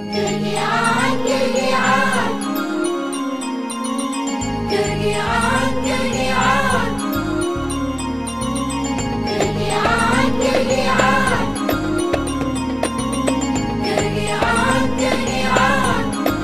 قرقيعان قرقيعان قرقيعان قرقيعان قرقيعان قرقيعان قرقيعان قرقيعان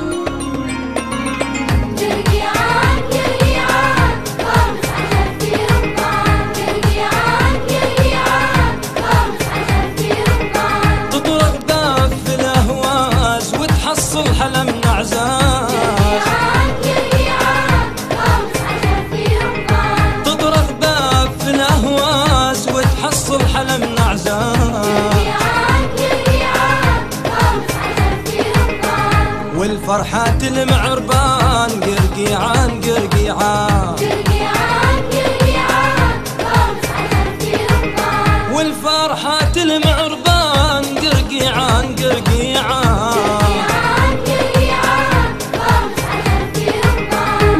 قرقيعان قرقيعان خامس عشر في رمضان قرقيعان قرقيعان خامس عشر في رمضان تطرق باب في الأهواز وتحصل حلا من أعزاز قرقيعان قرقيعان خامس عشر في رمضان تطرق باب في الأهواز وتحصل حلا من أعزاز قرقيعان قرقيعان خامس عشر في رمضان والفرحات المعربان قرقيعان قرقيعان قرقيعان قرقيعان خامس عشر في رمضان والفرحات المعربان قرقيعان قرقيعان قرقيعان قرقيعان خامس عشر في رمضان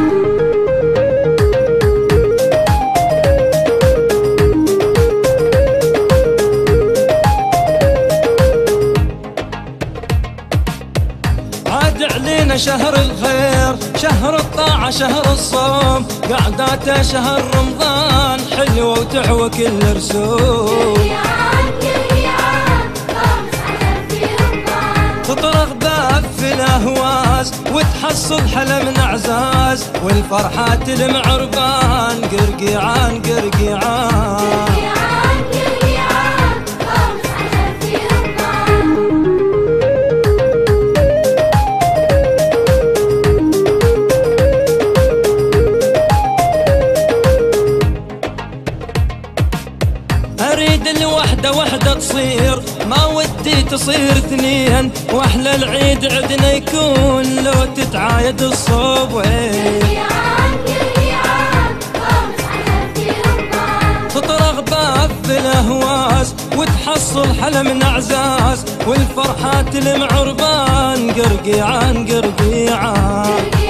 عاد علينا شهر الخير شهر الطاعة شهر الصوم قعداته شهر رمضان حلوة وتحوى كل رسوم قرقيعان قرقيعان خامس عشر في رمضان تطرق باب في الأهواز وتحصل حلا من أعزاز والفرحات المعربان قرقيعان قرقيعان قرقيعان قرقيعان خامس عشر في رمضان أريد الوحدة وحدة تصير ما ودي تصير اثنين وأحلى العيد عدنا يكون لو تتعايد الصوبين قرقيعان قرقيعان خامس عشر في رمضان تطرق باب في الأهواز وتحصل حلا من أعزاز والفرحات المعربان قرقيعان قرقيعان